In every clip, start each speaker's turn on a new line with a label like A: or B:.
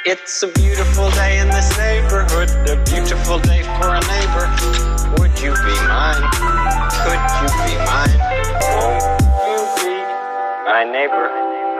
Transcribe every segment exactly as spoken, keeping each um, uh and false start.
A: It's a beautiful day in this neighborhood, a beautiful day for a neighbor. Would you be mine? Could you be mine? Won't you be my neighbor?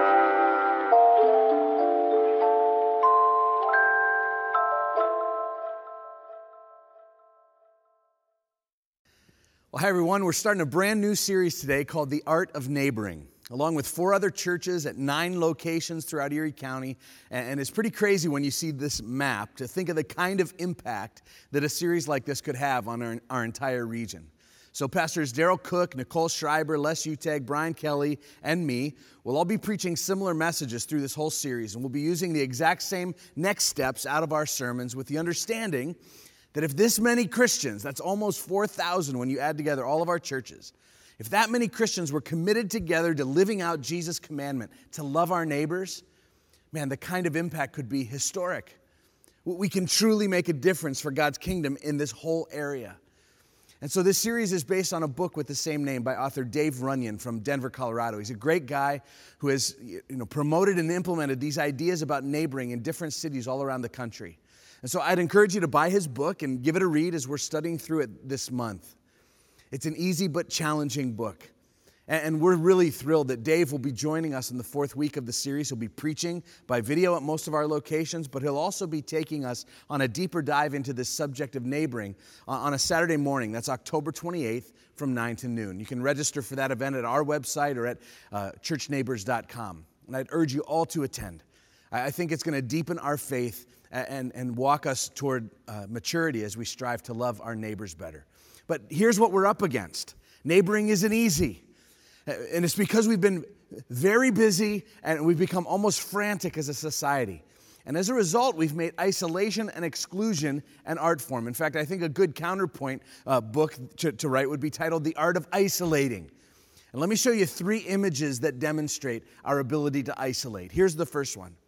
B: Well, hi everyone. We're starting a brand new series today called The Art of Neighboring, along with four other churches at nine locations throughout Erie County. And it's pretty crazy when you see this map to think of the kind of impact that a series like this could have on our, our entire region. So Pastors Daryl Cook, Nicole Schreiber, Les Utag, Brian Kelly, and me will all be preaching similar messages through this whole series. And we'll be using the exact same next steps out of our sermons with the understanding that if this many Christians, that's almost four thousand when you add together all of our churches, if that many Christians were committed together to living out Jesus' commandment to love our neighbors, man, the kind of impact could be historic. We can truly make a difference for God's kingdom in this whole area. And so this series is based on a book with the same name by author Dave Runyon from Denver, Colorado. He's a great guy who has, you know, promoted and implemented these ideas about neighboring in different cities all around the country. And so I'd encourage you to buy his book and give it a read as we're studying through it this month. It's an easy but challenging book. And we're really thrilled that Dave will be joining us in the fourth week of the series. He'll be preaching by video at most of our locations, but he'll also be taking us on a deeper dive into this subject of neighboring on a Saturday morning. That's October twenty-eighth from nine to noon. You can register for that event at our website or at uh, church neighbors dot com. And I'd urge you all to attend. I think it's going to deepen our faith and, and walk us toward uh, maturity as we strive to love our neighbors better. But here's what we're up against. Neighboring isn't easy. And it's because we've been very busy and we've become almost frantic as a society. And as a result, we've made isolation and exclusion an art form. In fact, I think a good counterpoint uh, book to, to write would be titled The Art of Isolating. And let me show you three images that demonstrate our ability to isolate. Here's the first one.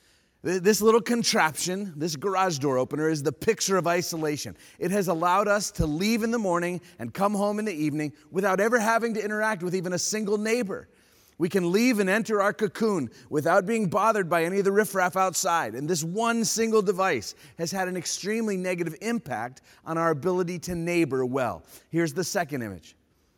B: This little contraption, this garage door opener, is the picture of isolation. It has allowed us to leave in the morning and come home in the evening without ever having to interact with even a single neighbor. We can leave and enter our cocoon without being bothered by any of the riffraff outside. And this one single device has had an extremely negative impact on our ability to neighbor well. Here's the second image.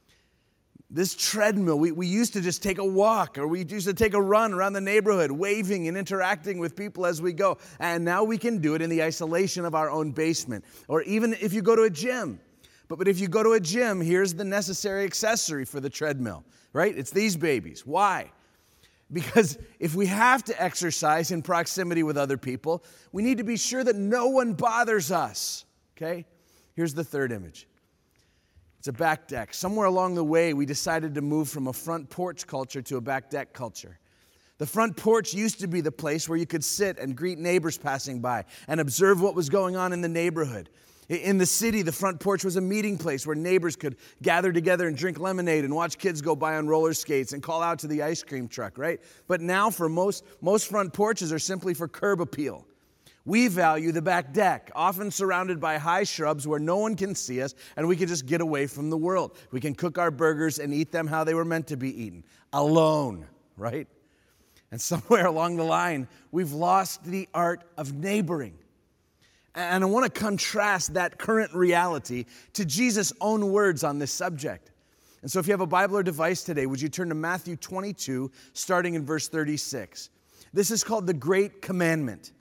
B: This treadmill, we, we used to just take a walk or we used to take a run around the neighborhood, waving and interacting with people as we go. And now we can do it in the isolation of our own basement or even if you go to a gym. But, but if you go to a gym, here's the necessary accessory for the treadmill, right? It's these babies. Why? Because if we have to exercise in proximity with other people, we need to be sure that no one bothers us, okay? Here's the third image. It's a back deck. Somewhere along the way, we decided to move from a front porch culture to a back deck culture. The front porch used to be the place where you could sit and greet neighbors passing by and observe what was going on in the neighborhood. In the city, the front porch was a meeting place where neighbors could gather together and drink lemonade and watch kids go by on roller skates and call out to the ice cream truck, right? But now for most, most front porches are simply for curb appeal. We value the back deck, often surrounded by high shrubs where no one can see us and we can just get away from the world. We can cook our burgers and eat them how they were meant to be eaten, alone, right? And somewhere along the line, we've lost the art of neighboring. And I want to contrast that current reality to Jesus' own words on this subject. And so if you have a Bible or device today, would you turn to Matthew twenty-two, starting in verse thirty-six. This is called the Great Commandment.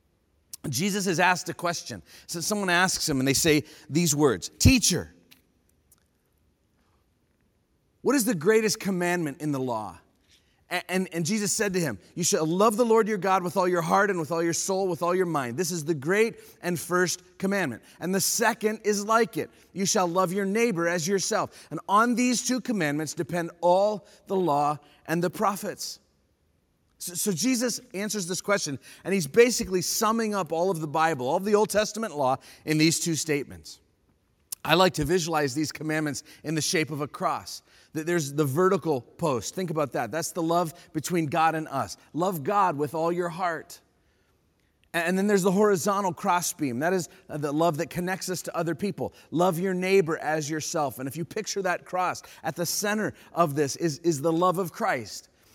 B: Jesus is asked a question. So someone asks him and they say these words, "Teacher, what is the greatest commandment in the law?" And, and, and Jesus said to him, "You shall love the Lord your God with all your heart and with all your soul, with all your mind. This is the great and first commandment. And the second is like it. You shall love your neighbor as yourself. And on these two commandments depend all the law and the prophets." So, so Jesus answers this question, and he's basically summing up all of the Bible, all of the Old Testament law in these two statements. I like to visualize these commandments in the shape of a cross. There's the vertical post. Think about that. That's the love between God and us. Love God with all your heart. And then there's the horizontal crossbeam. That is the love that connects us to other people. Love your neighbor as yourself. And if you picture that cross, at the center of this is, is the love of Christ.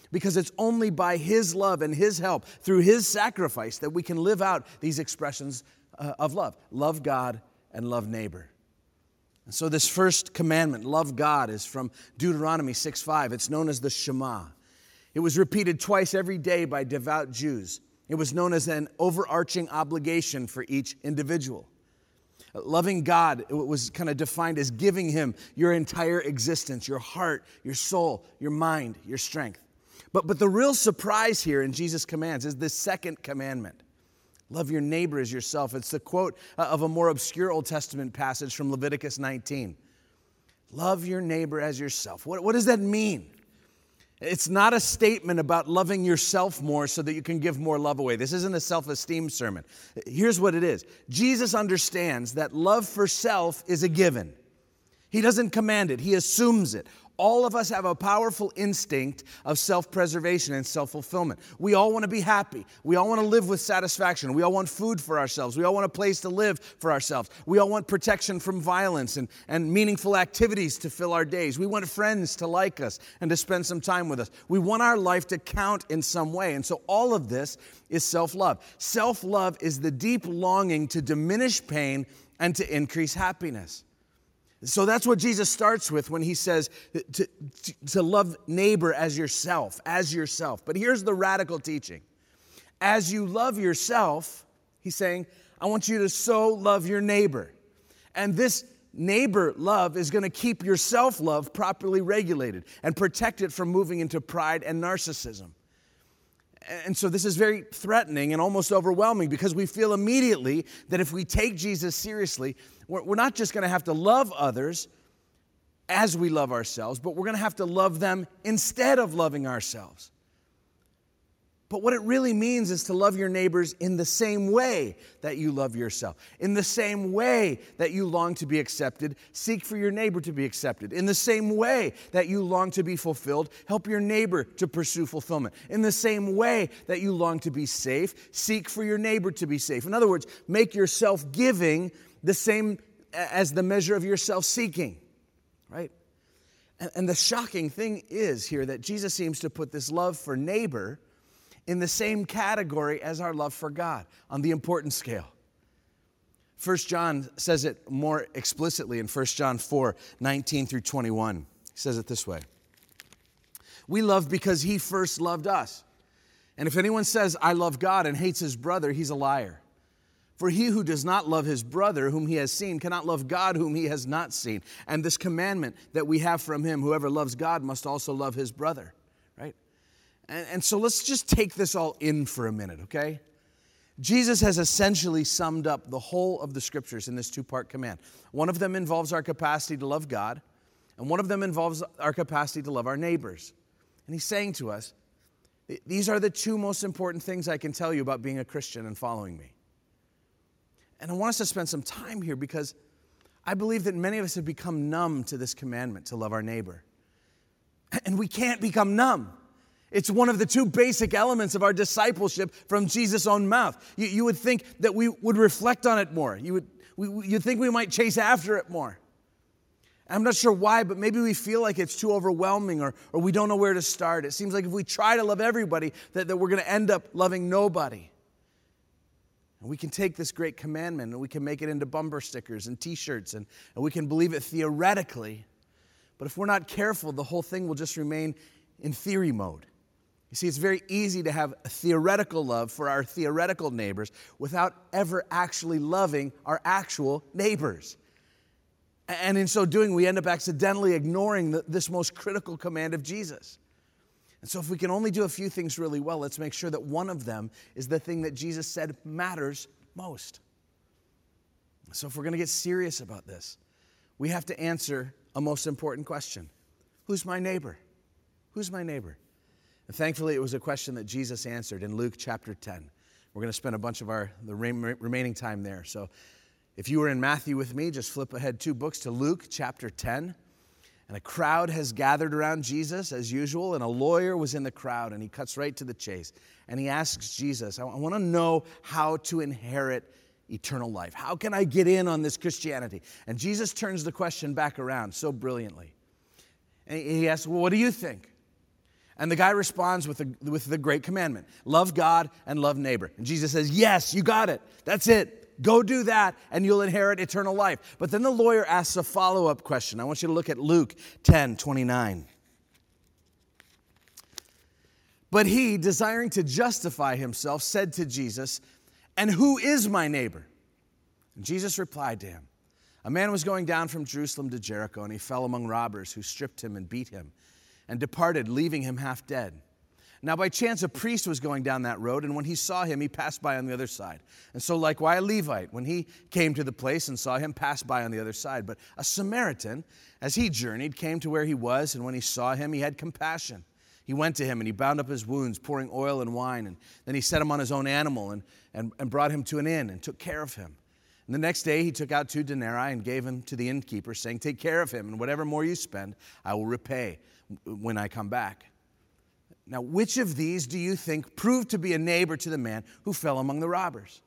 B: Because it's only by His love and His help, through His sacrifice, that we can live out these expressions uh, of love. Love God and love neighbor. And so this first commandment, love God, is from Deuteronomy six five. It's known as the Shema. It was repeated twice every day by devout Jews. It was known as an overarching obligation for each individual. Loving God, it was kind of defined as giving Him your entire existence, your heart, your soul, your mind, your strength. But, but the real surprise here in Jesus' commands is the second commandment. Love your neighbor as yourself. It's the quote of a more obscure Old Testament passage from Leviticus nineteen. Love your neighbor as yourself. What, what does that mean? It's not a statement about loving yourself more so that you can give more love away. This isn't a self-esteem sermon. Here's what it is. Jesus understands that love for self is a given. He doesn't command it. He assumes it. All of us have a powerful instinct of self-preservation and self-fulfillment. We all want to be happy. We all want to live with satisfaction. We all want food for ourselves. We all want a place to live for ourselves. We all want protection from violence and, and meaningful activities to fill our days. We want friends to like us and to spend some time with us. We want our life to count in some way. And so all of this is self-love. Self-love is the deep longing to diminish pain and to increase happiness. So that's what Jesus starts with when He says to, to, to love neighbor as yourself, as yourself. But here's the radical teaching. As you love yourself, He's saying, I want you to so love your neighbor. And this neighbor love is going to keep your self-love properly regulated and protect it from moving into pride and narcissism. And so this is very threatening and almost overwhelming because we feel immediately that if we take Jesus seriously, we're not just going to have to love others as we love ourselves, but we're going to have to love them instead of loving ourselves. But what it really means is to love your neighbors in the same way that you love yourself. In the same way that you long to be accepted, seek for your neighbor to be accepted. In the same way that you long to be fulfilled, help your neighbor to pursue fulfillment. In the same way that you long to be safe, seek for your neighbor to be safe. In other words, make your self-giving the same as the measure of your self-seeking, right? And, and the shocking thing is here that Jesus seems to put this love for neighbor in the same category as our love for God on the importance scale. First John says it more explicitly in First John four, nineteen through twenty-one. He says it this way. We love because He first loved us. And if anyone says, I love God and hates his brother, he's a liar. For he who does not love his brother whom he has seen cannot love God whom he has not seen. And this commandment that we have from Him, whoever loves God must also love his brother, right? And, and so let's just take this all in for a minute, okay? Jesus has essentially summed up the whole of the Scriptures in this two-part command. One of them involves our capacity to love God, and one of them involves our capacity to love our neighbors. And He's saying to us, these are the two most important things I can tell you about being a Christian and following me. And I want us to spend some time here because I believe that many of us have become numb to this commandment to love our neighbor. And we can't become numb. It's one of the two basic elements of our discipleship from Jesus' own mouth. You, you would think that we would reflect on it more. You would, we, you'd think we might chase after it more. I'm not sure why, but maybe we feel like it's too overwhelming or, or we don't know where to start. It seems like if we try to love everybody, that, that we're going to end up loving nobody. And we can take this great commandment and we can make it into bumper stickers and T-shirts and, and we can believe it theoretically. But if we're not careful, the whole thing will just remain in theory mode. You see, it's very easy to have a theoretical love for our theoretical neighbors without ever actually loving our actual neighbors. And in so doing, we end up accidentally ignoring the, this most critical command of Jesus. And so if we can only do a few things really well, let's make sure that one of them is the thing that Jesus said matters most. So if we're going to get serious about this, we have to answer a most important question. Who's my neighbor? Who's my neighbor? And thankfully, it was a question that Jesus answered in Luke chapter ten. We're going to spend a bunch of our the remaining time there. So if you were in Matthew with me, just flip ahead two books to Luke chapter ten. And a crowd has gathered around Jesus as usual, and a lawyer was in the crowd, and he cuts right to the chase. And he asks Jesus, I want to know how to inherit eternal life. How can I get in on this Christianity? And Jesus turns the question back around so brilliantly. And he asks, well, what do you think? And the guy responds with the, with the great commandment, love God and love neighbor. And Jesus says, yes, you got it. That's it. Go do that and you'll inherit eternal life. But then the lawyer asks a follow-up question. I want you to look at Luke ten twenty-nine. But he, desiring to justify himself, said to Jesus, and who is my neighbor? And Jesus replied to him, a man was going down from Jerusalem to Jericho, and he fell among robbers who stripped him and beat him and departed, leaving him half dead. Now by chance a priest was going down that road, and when he saw him, he passed by on the other side. And so likewise a Levite, when he came to the place and saw him, passed by on the other side. But a Samaritan, as he journeyed, came to where he was, and when he saw him, he had compassion. He went to him, and he bound up his wounds, pouring oil and wine, and then he set him on his own animal and, and, and brought him to an inn and took care of him. And the next day he took out two denarii and gave him to the innkeeper, saying, take care of him, and whatever more you spend, I will repay when I come back. Now, which of these do you think proved to be a neighbor to the man who fell among the robbers?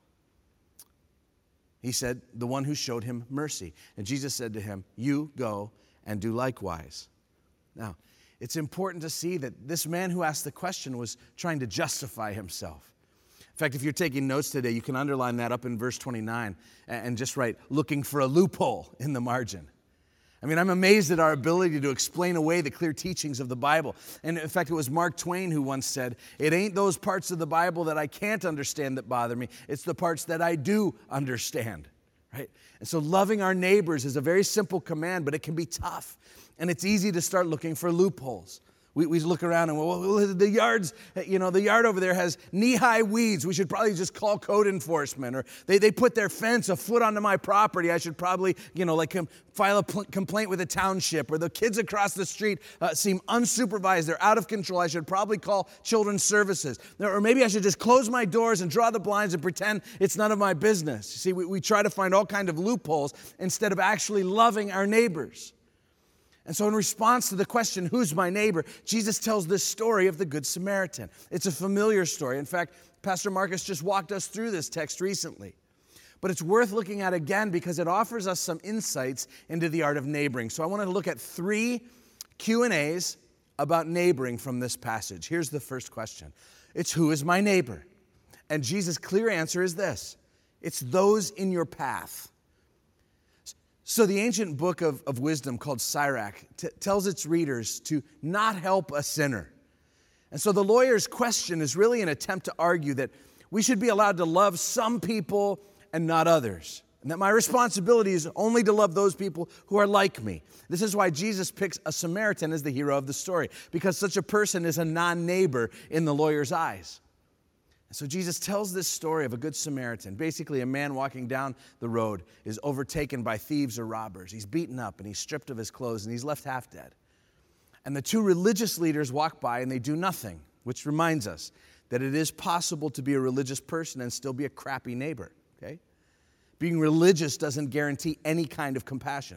B: He said, the one who showed him mercy. And Jesus said to him, you go and do likewise. Now, it's important to see that this man who asked the question was trying to justify himself. In fact, if you're taking notes today, you can underline that up in verse twenty-nine and just write, looking for a loophole in the margin. I mean, I'm amazed at our ability to explain away the clear teachings of the Bible. And in fact, it was Mark Twain who once said, it ain't those parts of the Bible that I can't understand that bother me. It's the parts that I do understand, right? And so loving our neighbors is a very simple command, but it can be tough. And it's easy to start looking for loopholes. We, we look around and, well, the yards, you know, the yard over there has knee-high weeds. We should probably just call code enforcement. Or they, they put their fence a foot onto my property. I should probably, you know, like com- file a pl- complaint with the township. Or the kids across the street uh, seem unsupervised. They're out of control. I should probably call children's services. Or maybe I should just close my doors and draw the blinds and pretend it's none of my business. You see, we, we try to find all kinds of loopholes instead of actually loving our neighbors. And so in response to the question, who's my neighbor, Jesus tells this story of the Good Samaritan. It's a familiar story. In fact, Pastor Marcus just walked us through this text recently. But it's worth looking at again because it offers us some insights into the art of neighboring. So I want to look at three Q and A's about neighboring from this passage. Here's the first question. It's who is my neighbor? And Jesus' clear answer is this. It's those in your path. So the ancient book of, of wisdom called Sirach t- tells its readers to not help a sinner. And so the lawyer's question is really an attempt to argue that we should be allowed to love some people and not others. And that my responsibility is only to love those people who are like me. This is why Jesus picks a Samaritan as the hero of the story, because such a person is a non-neighbor in the lawyer's eyes. So Jesus tells this story of a good Samaritan. Basically, a man walking down the road is overtaken by thieves or robbers. He's beaten up and he's stripped of his clothes and he's left half dead. And the two religious leaders walk by and they do nothing, which reminds us that it is possible to be a religious person and still be a crappy neighbor, okay? Being religious doesn't guarantee any kind of compassion.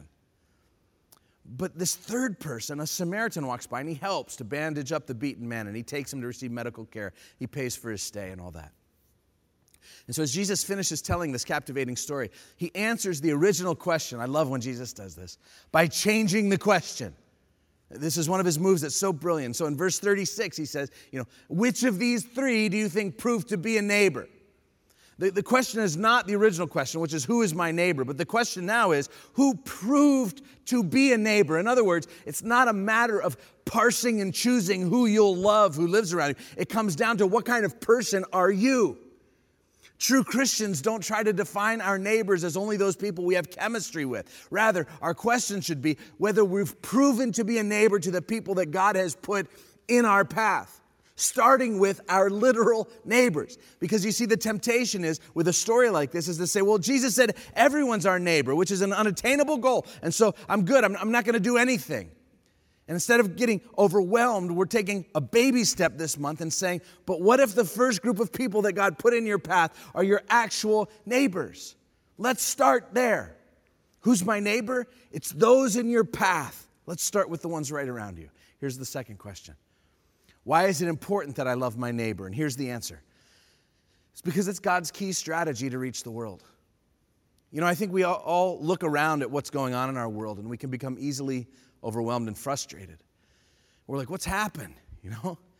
B: But this third person, a Samaritan, walks by and he helps to bandage up the beaten man and he takes him to receive medical care. He pays for his stay and all that. And so as Jesus finishes telling this captivating story, he answers the original question. I love when Jesus does this, by changing the question. This is one of his moves that's so brilliant. So in verse thirty-six, he says, you know, which of these three do you think proved to be a neighbor? The, the question is not the original question, which is who is my neighbor? But the question now is who proved to be a neighbor? In other words, it's not a matter of parsing and choosing who you'll love, who lives around you. It comes down to what kind of person are you? True Christians don't try to define our neighbors as only those people we have chemistry with. Rather, our question should be whether we've proven to be a neighbor to the people that God has put in our path. Starting with our literal neighbors. Because you see, the temptation is, with a story like this, is to say, well, Jesus said everyone's our neighbor, which is an unattainable goal. And so I'm good. I'm, I'm not going to do anything. And instead of getting overwhelmed, we're taking a baby step this month and saying, but what if the first group of people that God put in your path are your actual neighbors? Let's start there. Who's my neighbor? It's those in your path. Let's start with the ones right around you. Here's the second question. Why is it important that I love my neighbor? And here's the answer. It's because it's God's key strategy to reach the world. You know, I think we all, all look around at what's going on in our world and we can become easily overwhelmed and frustrated. We're like, what's happened? You know,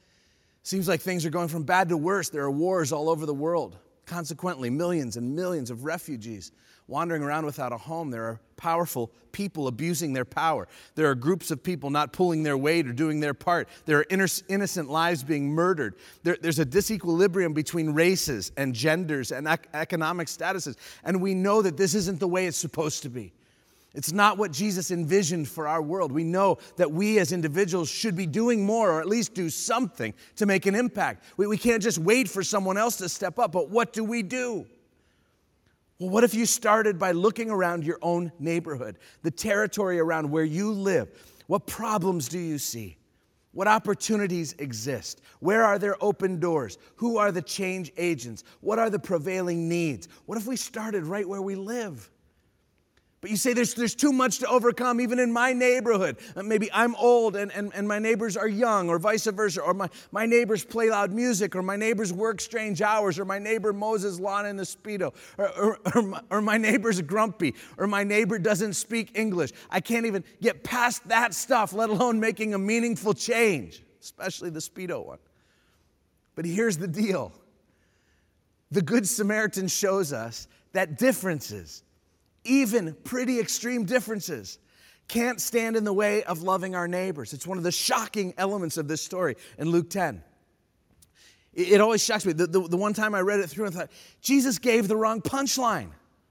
B: Seems like things are going from bad to worse. There are wars all over the world. Consequently, millions and millions of refugees wandering around without a home. There are powerful people abusing their power. There are groups of people not pulling their weight or doing their part. There are innocent lives being murdered. There, there's a disequilibrium between races and genders and ec- economic statuses. And we know that this isn't the way it's supposed to be. It's not what Jesus envisioned for our world. We know that we as individuals should be doing more, or at least do something to make an impact. We, we can't just wait for someone else to step up, but what do we do? Well, what if you started by looking around your own neighborhood, the territory around where you live? What problems do you see? What opportunities exist? Where are there open doors? Who are the change agents? What are the prevailing needs? What if we started right where we live? But you say there's, there's too much to overcome even in my neighborhood. Uh, maybe I'm old and, and, and my neighbors are young, or vice versa. Or my, my neighbors play loud music, or my neighbors work strange hours, or my neighbor mows his lawn in a Speedo, or, or, or, my, or my neighbor's grumpy, or my neighbor doesn't speak English. I can't even get past that stuff, let alone making a meaningful change, especially the Speedo one. But here's the deal. The Good Samaritan shows us that differences, even pretty extreme differences, can't stand in the way of loving our neighbors. It's one of the shocking elements of this story in Luke ten. It, it always shocks me. The, the, the one time I read it through, I thought, Jesus gave the wrong punchline.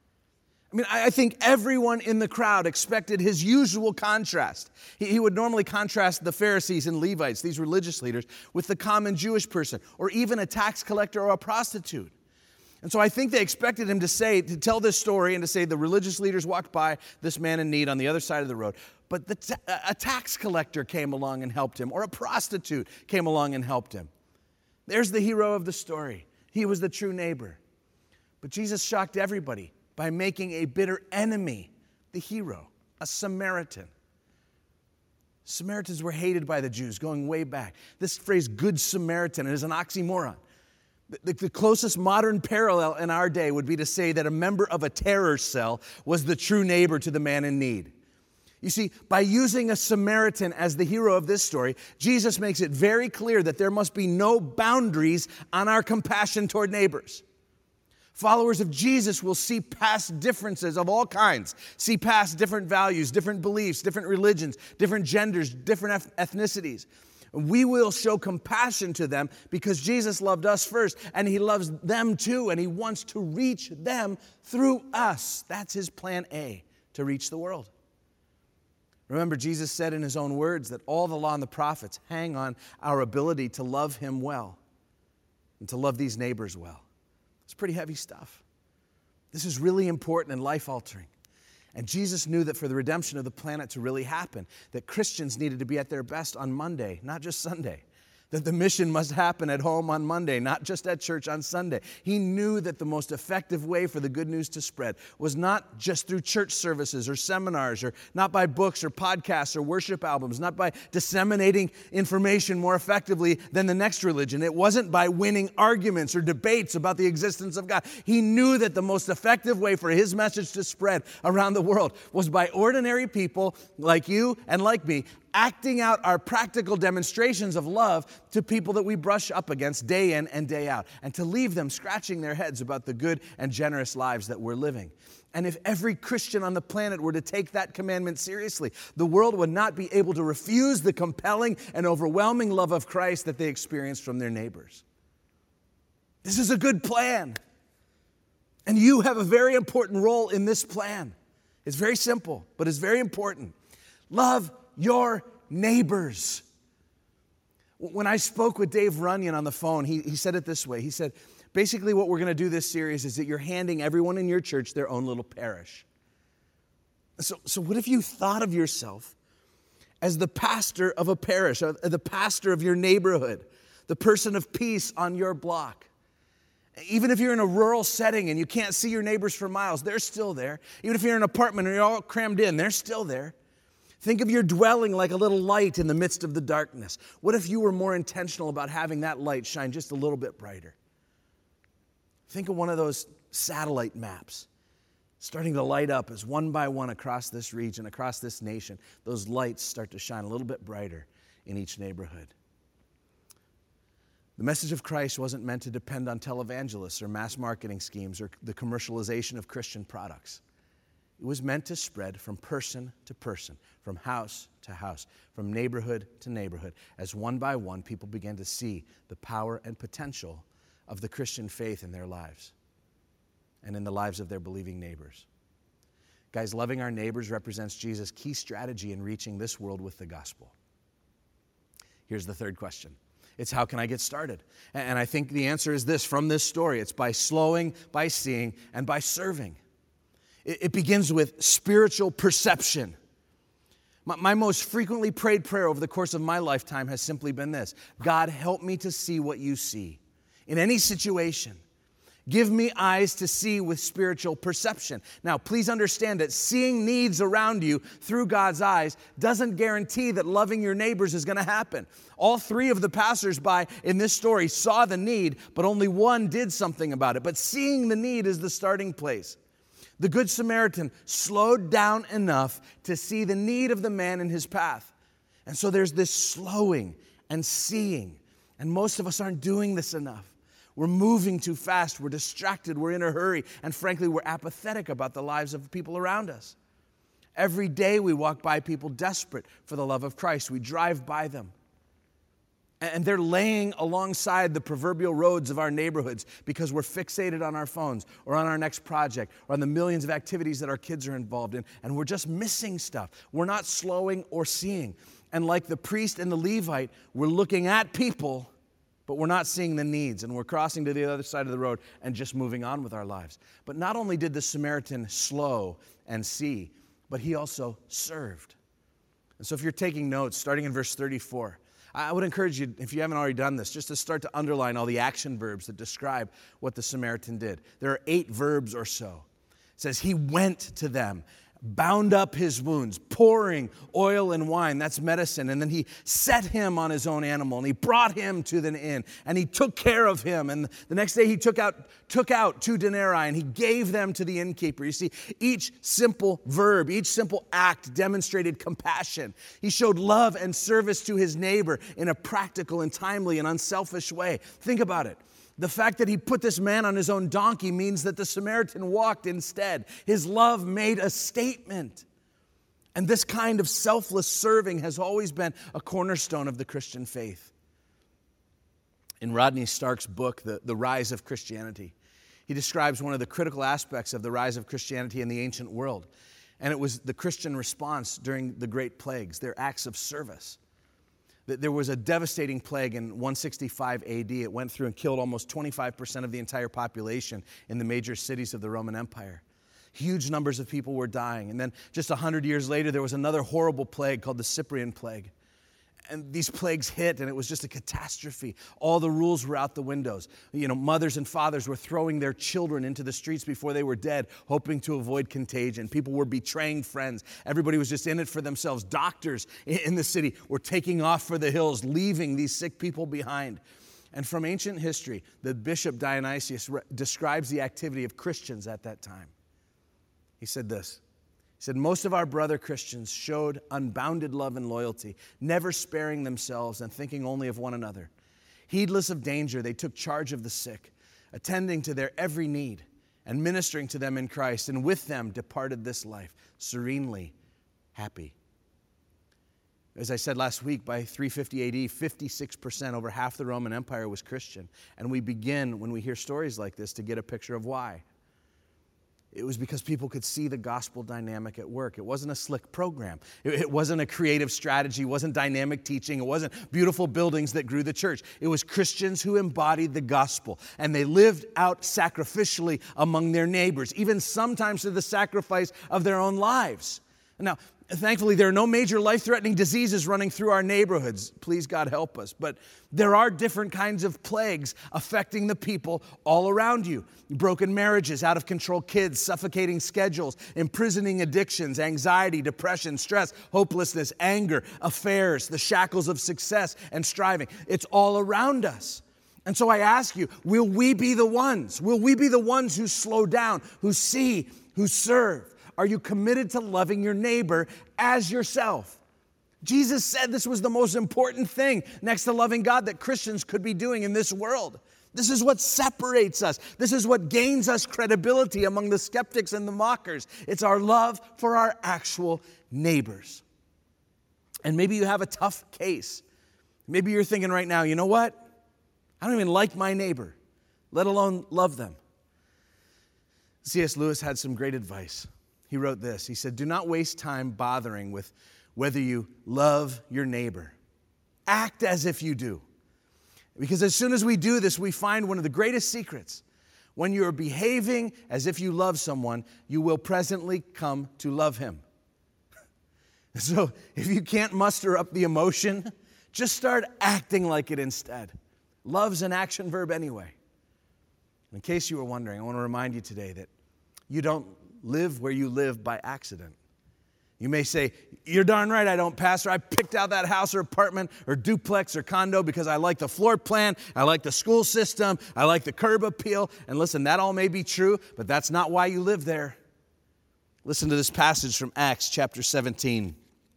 B: I mean, I, I think everyone in the crowd expected his usual contrast. He, he would normally contrast the Pharisees and Levites, these religious leaders, with the common Jewish person, or even a tax collector or a prostitute. And so I think they expected him to say, to tell this story and to say the religious leaders walked by this man in need on the other side of the road. But the ta- a tax collector came along and helped him, or a prostitute came along and helped him. There's the hero of the story. He was the true neighbor. But Jesus shocked everybody by making a bitter enemy the hero, a Samaritan. Samaritans were hated by the Jews going way back. This phrase, Good Samaritan, is an oxymoron. The, the closest modern parallel in our day would be to say that a member of a terror cell was the true neighbor to the man in need. You see, by using a Samaritan as the hero of this story, Jesus makes it very clear that there must be no boundaries on our compassion toward neighbors. Followers of Jesus will see past differences of all kinds, see past different values, different beliefs, different religions, different genders, different ethnicities. We will show compassion to them because Jesus loved us first, and he loves them too, and he wants to reach them through us. That's his plan A, to reach the world. Remember, Jesus said in his own words that all the law and the prophets hang on our ability to love him well and to love these neighbors well. It's pretty heavy stuff. This is really important and life-altering. And Jesus knew that for the redemption of the planet to really happen, that Christians needed to be at their best on Monday, not just Sunday. That the mission must happen at home on Monday, not just at church on Sunday. He knew that the most effective way for the good news to spread was not just through church services or seminars, or not by books or podcasts or worship albums, not by disseminating information more effectively than the next religion. It wasn't by winning arguments or debates about the existence of God. He knew that the most effective way for his message to spread around the world was by ordinary people like you and like me, acting out our practical demonstrations of love to people that we brush up against day in and day out, and to leave them scratching their heads about the good and generous lives that we're living. And if every Christian on the planet were to take that commandment seriously, the world would not be able to refuse the compelling and overwhelming love of Christ that they experience from their neighbors. This is a good plan. And you have a very important role in this plan. It's very simple, but it's very important. Love your neighbors. When I spoke with Dave Runyon on the phone, he, he said it this way. He said, basically what we're going to do this series is that you're handing everyone in your church their own little parish. So, so what if you thought of yourself as the pastor of a parish, the pastor of your neighborhood, the person of peace on your block? Even if you're in a rural setting and you can't see your neighbors for miles, they're still there. Even if you're in an apartment and you're all crammed in, they're still there. Think of your dwelling like a little light in the midst of the darkness. What if you were more intentional about having that light shine just a little bit brighter? Think of one of those satellite maps starting to light up as one by one across this region, across this nation, those lights start to shine a little bit brighter in each neighborhood. The message of Christ wasn't meant to depend on televangelists or mass marketing schemes or the commercialization of Christian products. It was meant to spread from person to person, from house to house, from neighborhood to neighborhood, as one by one people began to see the power and potential of the Christian faith in their lives and in the lives of their believing neighbors. Guys, loving our neighbors represents Jesus' key strategy in reaching this world with the gospel. Here's the third question. It's how can I get started? And I think the answer is this from this story. It's by slowing, by seeing, and by serving. It begins with spiritual perception. My most frequently prayed prayer over the course of my lifetime has simply been this: God, help me to see what you see in any situation. Give me eyes to see with spiritual perception. Now, please understand that seeing needs around you through God's eyes doesn't guarantee that loving your neighbors is going to happen. All three of the passersby in this story saw the need, but only one did something about it. But seeing the need is the starting place. The Good Samaritan slowed down enough to see the need of the man in his path. And so there's this slowing and seeing. And most of us aren't doing this enough. We're moving too fast, we're distracted, we're in a hurry, and frankly, we're apathetic about the lives of people around us. Every day we walk by people desperate for the love of Christ. We drive by them. And they're laying alongside the proverbial roads of our neighborhoods because we're fixated on our phones or on our next project or on the millions of activities that our kids are involved in, and we're just missing stuff. We're not slowing or seeing. And like the priest and the Levite, we're looking at people, but we're not seeing the needs, and we're crossing to the other side of the road and just moving on with our lives. But not only did the Samaritan slow and see, but he also served. And so if you're taking notes, starting in verse thirty-four, I would encourage you, if you haven't already done this, just to start to underline all the action verbs that describe what the Samaritan did. There are eight verbs or so. It says, he went to them, bound up his wounds, pouring oil and wine, that's medicine. And then he set him on his own animal, and he brought him to the inn, and he took care of him. And the next day he took out, took out two denarii, and he gave them to the innkeeper. You see, each simple verb, each simple act demonstrated compassion. He showed love and service to his neighbor in a practical and timely and unselfish way. Think about it. The fact that he put this man on his own donkey means that the Samaritan walked instead. His love made a statement. And this kind of selfless serving has always been a cornerstone of the Christian faith. In Rodney Stark's book, The, the Rise of Christianity, he describes one of the critical aspects of the rise of Christianity in the ancient world. And it was the Christian response during the Great Plagues, their acts of service. There was a devastating plague in one sixty-five A D. It went through and killed almost twenty-five percent of the entire population in the major cities of the Roman Empire. Huge numbers of people were dying. And then just one hundred years later, there was another horrible plague called the Cyprian plague. And these plagues hit, and it was just a catastrophe. All the rules were out the windows. You know, mothers and fathers were throwing their children into the streets before they were dead, hoping to avoid contagion. People were betraying friends. Everybody was just in it for themselves. Doctors in the city were taking off for the hills, leaving these sick people behind. And from ancient history, the Bishop Dionysius re- describes the activity of Christians at that time. He said this. He said, most of our brother Christians showed unbounded love and loyalty, never sparing themselves and thinking only of one another. Heedless of danger, they took charge of the sick, attending to their every need and ministering to them in Christ, and with them departed this life, serenely happy. As I said last week, by three fifty A D, fifty-six percent, over half the Roman Empire was Christian. And we begin, when we hear stories like this, to get a picture of why. It was because people could see the gospel dynamic at work. It wasn't a slick program. It wasn't a creative strategy. It wasn't dynamic teaching. It wasn't beautiful buildings that grew the church. It was Christians who embodied the gospel, and they lived out sacrificially among their neighbors, even sometimes to the sacrifice of their own lives. Now, thankfully, there are no major life-threatening diseases running through our neighborhoods. Please, God, help us. But there are different kinds of plagues affecting the people all around you. Broken marriages, out-of-control kids, suffocating schedules, imprisoning addictions, anxiety, depression, stress, hopelessness, anger, affairs, the shackles of success and striving. It's all around us. And so I ask you, will we be the ones? Will we be the ones who slow down, who see, who serve? Are you committed to loving your neighbor as yourself? Jesus said this was the most important thing next to loving God that Christians could be doing in this world. This is what separates us. This is what gains us credibility among the skeptics and the mockers. It's our love for our actual neighbors. And maybe you have a tough case. Maybe you're thinking right now, you know what? I don't even like my neighbor, let alone love them. C S Lewis had some great advice. He wrote this. He said, do not waste time bothering with whether you love your neighbor. Act as if you do. Because as soon as we do this, we find one of the greatest secrets. When you are behaving as if you love someone, you will presently come to love him. So if you can't muster up the emotion, just start acting like it instead. Love's an action verb anyway. In case you were wondering, I want to remind you today that you don't live where you live by accident. You may say, you're darn right I don't, Pastor. I picked out that house or apartment or duplex or condo because I like the floor plan, I like the school system, I like the curb appeal. And listen, that all may be true, but that's not why you live there. Listen to this passage from Acts chapter seventeen.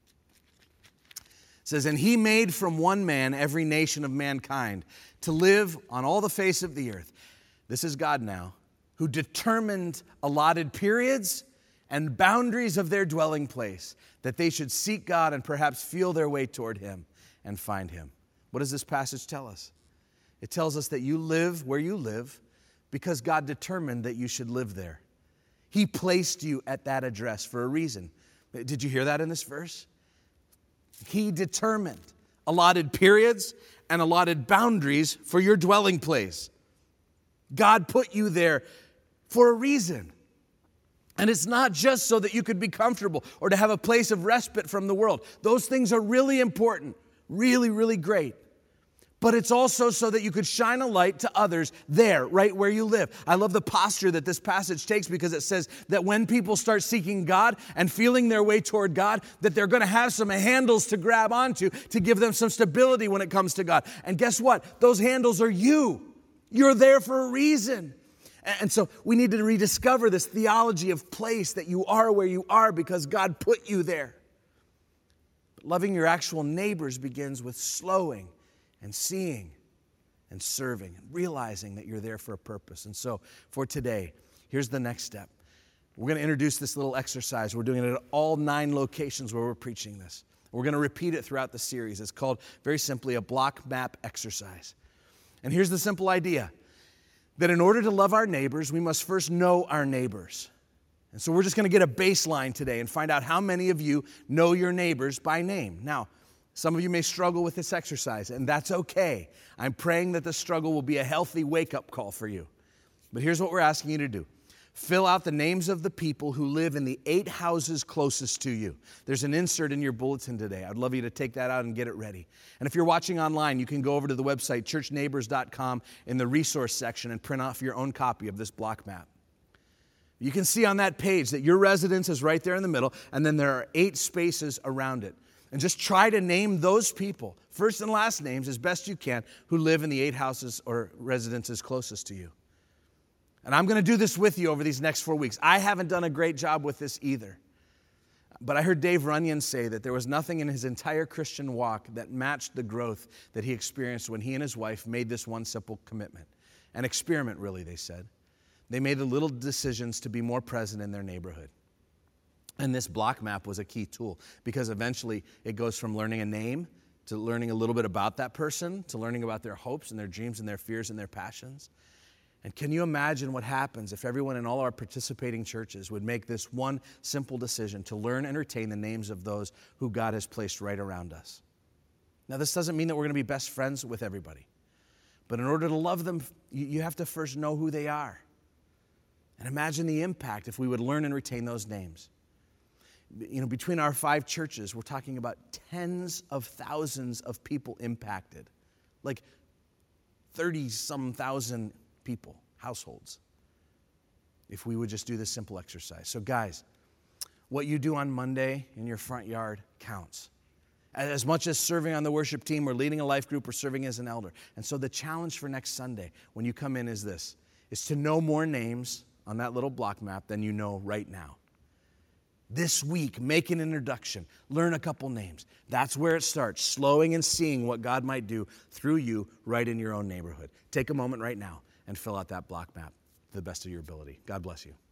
B: It says, and he made from one man every nation of mankind to live on all the face of the earth. This is God now, who determined allotted periods and boundaries of their dwelling place, that they should seek God and perhaps feel their way toward him and find him. What does this passage tell us? It tells us that you live where you live because God determined that you should live there. He placed you at that address for a reason. Did you hear that in this verse? He determined allotted periods and allotted boundaries for your dwelling place. God put you there for a reason. And it's not just so that you could be comfortable or to have a place of respite from the world. Those things are really important, really, really great. But it's also so that you could shine a light to others there, right where you live. I love the posture that this passage takes because it says that when people start seeking God and feeling their way toward God, that they're going to have some handles to grab onto to give them some stability when it comes to God. And guess what? Those handles are you. You're there for a reason. And so we need to rediscover this theology of place, that you are where you are because God put you there. But loving your actual neighbors begins with slowing and seeing and serving and realizing that you're there for a purpose. And so for today, here's the next step. We're going to introduce this little exercise. We're doing it at all nine locations where we're preaching this. We're going to repeat it throughout the series. It's called, very simply, a block map exercise. And here's the simple idea. That in order to love our neighbors, we must first know our neighbors. And so we're just going to get a baseline today and find out how many of you know your neighbors by name. Now, some of you may struggle with this exercise, and that's okay. I'm praying that the struggle will be a healthy wake-up call for you. But here's what we're asking you to do. Fill out the names of the people who live in the eight houses closest to you. There's an insert in your bulletin today. I'd love you to take that out and get it ready. And if you're watching online, you can go over to the website, church neighbors dot com, in the resource section and print off your own copy of this block map. You can see on that page that your residence is right there in the middle, and then there are eight spaces around it. And just try to name those people, first and last names, as best you can, who live in the eight houses or residences closest to you. And I'm going to do this with you over these next four weeks. I haven't done a great job with this either. But I heard Dave Runyon say that there was nothing in his entire Christian walk that matched the growth that he experienced when he and his wife made this one simple commitment. An experiment, really, they said. They made the little decisions to be more present in their neighborhood. And this block map was a key tool because eventually it goes from learning a name to learning a little bit about that person to learning about their hopes and their dreams and their fears and their passions. And can you imagine what happens if everyone in all our participating churches would make this one simple decision to learn and retain the names of those who God has placed right around us? Now, this doesn't mean that we're going to be best friends with everybody. But in order to love them, you have to first know who they are. And imagine the impact if we would learn and retain those names. You know, between our five churches, we're talking about tens of thousands of people impacted. Like thirty-some thousand people, households, if we would just do this simple exercise. So guys, what you do on Monday in your front yard counts. As much as serving on the worship team or leading a life group or serving as an elder. And so the challenge for next Sunday when you come in is this, is to know more names on that little block map than you know right now. This week, make an introduction. Learn a couple names. That's where it starts, slowing and seeing what God might do through you right in your own neighborhood. Take a moment right now and fill out that block map to the best of your ability. God bless you.